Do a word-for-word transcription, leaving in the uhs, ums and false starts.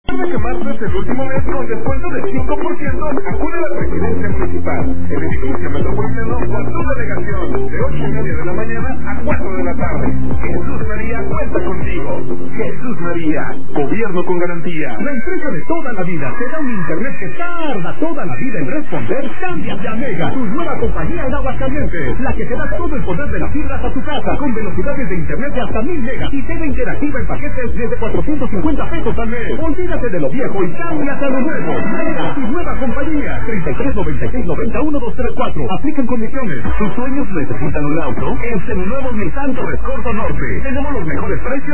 Recuerda que marzo es el último mes con descuento del cinco por ciento. Acude a la presidencia municipal, el edificio metropolitano con su delegación, de ocho y media de la mañana a cuatro de la tarde. Jesús María cuenta contigo. Jesús María, gobierno con garantía. La empresa de toda la vida te da un internet que tarda toda la vida en responder. Cámbiate a Mega, tu nueva compañía en Aguascalientes, la que te da todo el poder de las fibras a tu casa, con velocidades de internet de hasta mil megas y T V interactiva en paquetes desde cuatrocientos cincuenta pesos al mes. Olvídate de lo viejo y cámbiate a lo nuevo. Mega, tu nueva compañía. treinta y tres noventa y seis noventa uno dos tres cuatro. Aplican condiciones. ¿Tus sueños necesitan un auto? En Seminuevos Nissan Torres Corto Norte tenemos los mejores precios